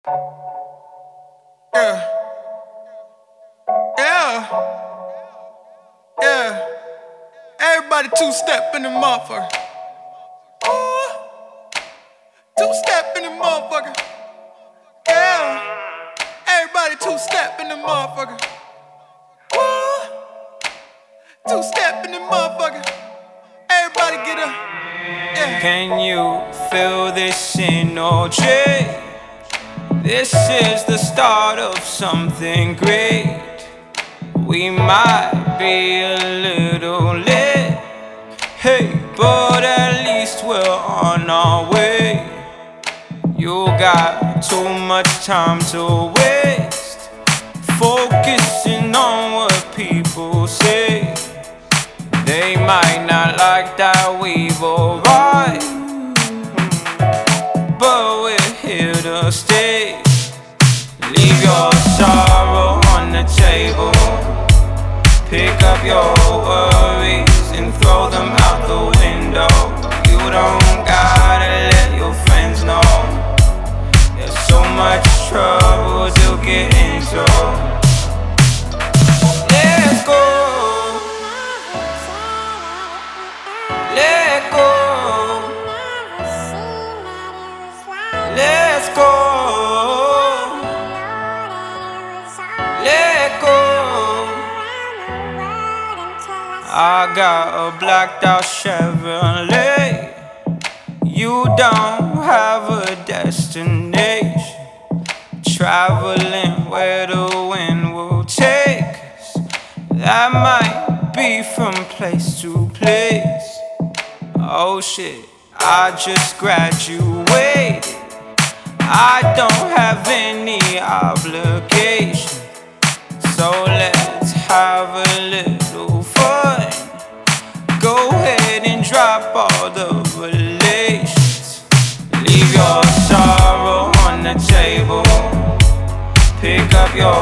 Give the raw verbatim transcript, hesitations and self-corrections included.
Yeah, yeah, yeah. Everybody two-step in the motherfucker. Ooh, two-step in the motherfucker. Yeah, everybody two-step in the motherfucker. Ooh, two-step in the motherfucker. Everybody get up. Yeah. Can you feel this energy? This is the start of something great. We might be a little late, hey, but at least we're on our way. You got too much time to waste, focusing on what people say. They might not like that we've arrived, but we're here to stay. Leave your sorrow on the table, pick up your worries and throw them out the window. You don't gotta let your friends know. There's so much trouble to get into. Let go, let go, let's go, let go. I got a blacked out Chevrolet. You don't have a destination, traveling where the wind will take us. That might be from place to place. Oh shit, I just graduated. I don't have any obligation, so let's have a little fun. Go ahead and drop all the relations. Leave your sorrow on the table, pick up your